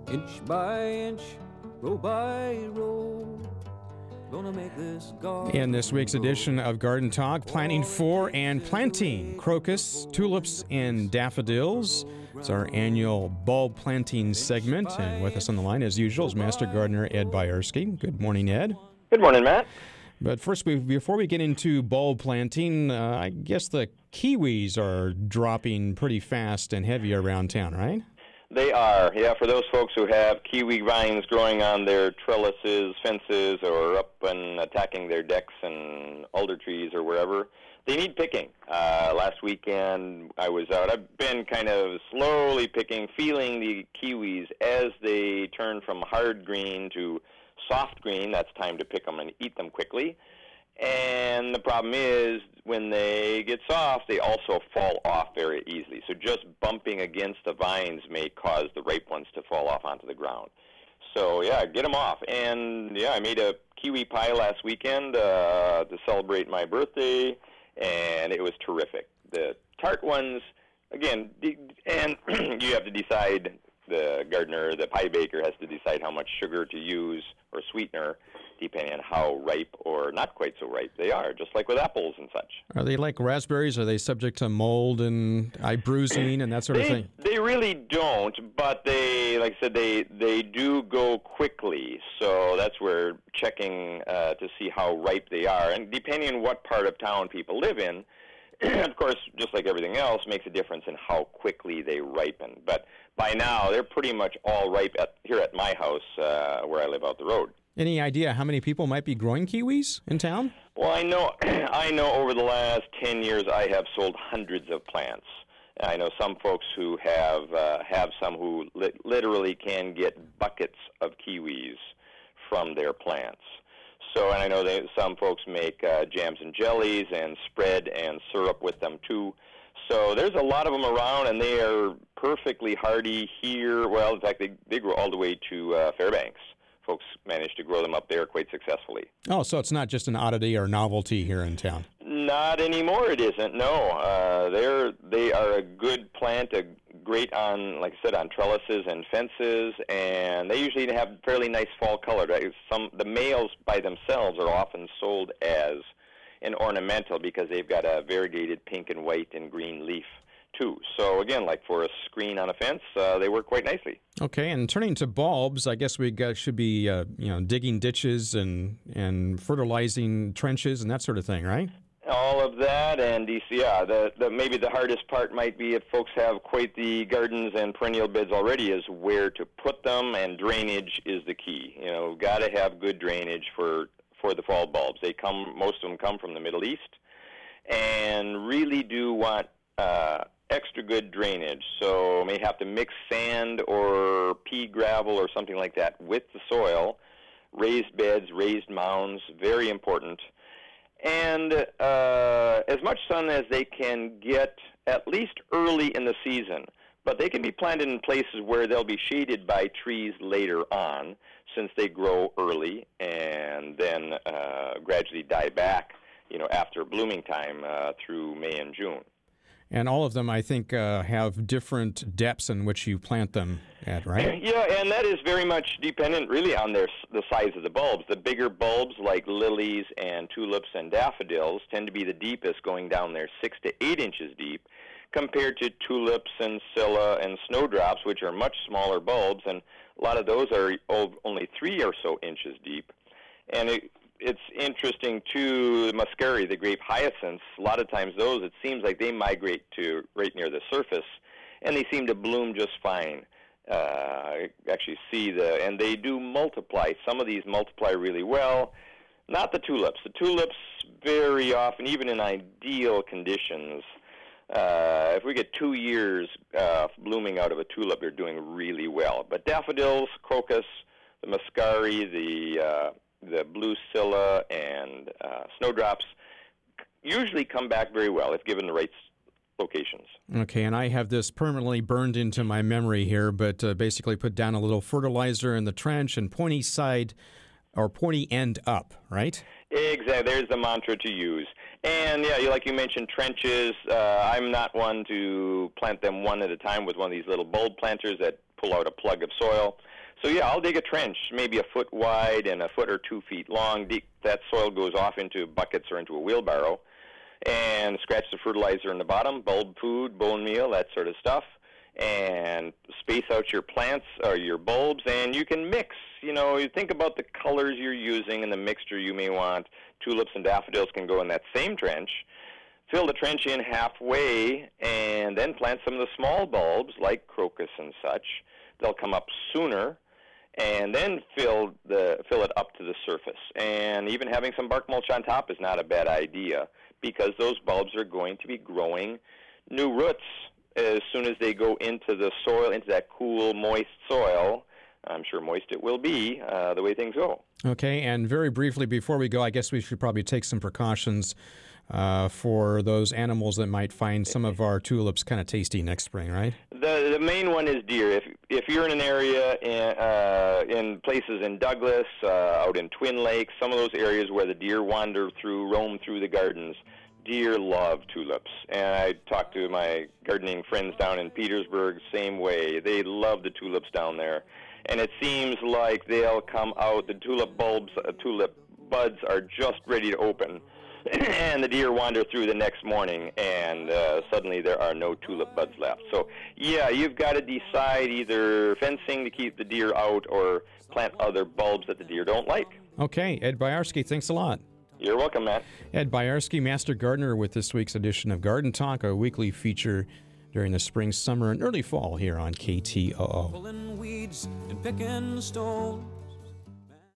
Inch by inch, row by row, gonna make this garden. In this week's edition of Garden Talk, planting for and planting crocus, tulips, and daffodils. It's our annual bulb planting segment, and with us on the line, as usual, is Master Gardener Ed Byerski. Good morning, Ed. Good morning, Matt. But first, before we get into bulb planting, I guess the kiwis are dropping pretty fast and heavy around town, right? They are, yeah. For those folks who have kiwi vines growing on their trellises, fences, or up and attacking their decks and alder trees or wherever, they need picking. Last weekend I was out. I've been kind of slowly picking, feeling the kiwis as they turn from hard green to soft green. That's time to pick them and eat them quickly. And the problem is, when they get soft, they also fall off very easily. So just bumping against the vines may cause the ripe ones to fall off onto the ground. So, yeah, get them off. And, yeah, I made a kiwi pie last weekend to celebrate my birthday, and it was terrific. The tart ones, again, and you have to decide, the gardener, the pie baker has to decide how much sugar to use or sweetener, depending on how ripe or not quite so ripe they are, just like with apples and such. Are they like raspberries? Are they subject to mold and eye bruising and that sort of thing? They really don't, but they, like I said, they do go quickly. So that's where checking to see how ripe they are. And depending on what part of town people live in, of course, just like everything else, makes a difference in how quickly they ripen. But by now, they're pretty much all ripe here at my house where I live out the road. Any idea how many people might be growing kiwis in town? Well, I know over the last 10 years I have sold hundreds of plants. I know some folks who have some who literally can get buckets of kiwis from their plants. So, and I know some folks make jams and jellies and spread and syrup with them too. So there's a lot of them around, and they are perfectly hardy here. Well, in fact, they grow all the way to Fairbanks. Folks manage to grow them up there quite successfully. Oh, so it's not just an oddity or novelty here in town? Not anymore, it isn't, no. They are a good plant, great on, like I said, on trellises and fences, and they usually have fairly nice fall color. The males by themselves are often sold as an ornamental because they've got a variegated pink and white and green leaf too. So again, like for a screen on a fence, they work quite nicely. Okay, and turning to bulbs, I guess we should be digging ditches and fertilizing trenches and that sort of thing, right? All of that, and maybe the hardest part might be if folks have quite the gardens and perennial beds already, is where to put them, and drainage is the key. Got to have good drainage for the fall bulbs. Most of them come from the Middle East, and really do want extra good drainage. So may have to mix sand or pea gravel or something like that with the soil. Raised beds, raised mounds, very important. And as much sun as they can get, at least early in the season. But they can be planted in places where they'll be shaded by trees later on, since they grow early and then gradually die back, after blooming time through May and June. And all of them, I think, have different depths in which you plant them at, right? Yeah, and that is very much dependent really on the size of the bulbs. The bigger bulbs, like lilies and tulips and daffodils, tend to be the deepest, going down there 6 to 8 inches deep, compared to tulips and scilla and snowdrops, which are much smaller bulbs, and a lot of those are only 3 or so inches deep. And it's interesting, too, the muscari, the grape hyacinths, a lot of times those, it seems like they migrate to right near the surface, and they seem to bloom just fine. I actually see and they do multiply. Some of these multiply really well. Not the tulips. The tulips very often, even in ideal conditions, if we get 2 years blooming out of a tulip, they're doing really well. But daffodils, crocus, the muscari, the blue scilla, and snowdrops usually come back very well if given the right locations. Okay, and I have this permanently burned into my memory here, but basically put down a little fertilizer in the trench and pointy side or pointy end up, right? Exactly. There's the mantra to use. And, yeah, like you mentioned, trenches. I'm not one to plant them one at a time with one of these little bulb planters that pull out a plug of soil. So yeah, I'll dig a trench, maybe a foot wide and a foot or 2 feet long. That soil goes off into buckets or into a wheelbarrow, and scratch the fertilizer in the bottom, bulb food, bone meal, that sort of stuff, and space out your plants or your bulbs, and you can mix. You know, you think about the colors you're using and the mixture you may want. Tulips and daffodils can go in that same trench. Fill the trench in halfway, and then plant some of the small bulbs like crocus and such. They'll come up sooner, and then fill it up to the surface. And even having some bark mulch on top is not a bad idea, because those bulbs are going to be growing new roots as soon as they go into the soil, into that cool, moist soil. I'm sure moist it will be the way things go. Okay, and very briefly before we go, I guess we should probably take some precautions for those animals that might find some of our tulips kind of tasty next spring, right? The main one is deer. If you're in an area in places in Douglas, out in Twin Lakes, some of those areas where the deer roam through the gardens, deer love tulips. And I talked to my gardening friends down in Petersburg, same way. They love the tulips down there. And it seems like they'll come out, the tulip buds are just ready to open. And the deer wander through the next morning, and suddenly there are no tulip buds left. So, yeah, you've got to decide either fencing to keep the deer out or plant other bulbs that the deer don't like. Okay, Ed Boyarsky, thanks a lot. You're welcome, Matt. Ed Boyarsky, Master Gardener, with this week's edition of Garden Talk, a weekly feature during the spring, summer, and early fall here on KTOO. Pulling weeds and picking stone.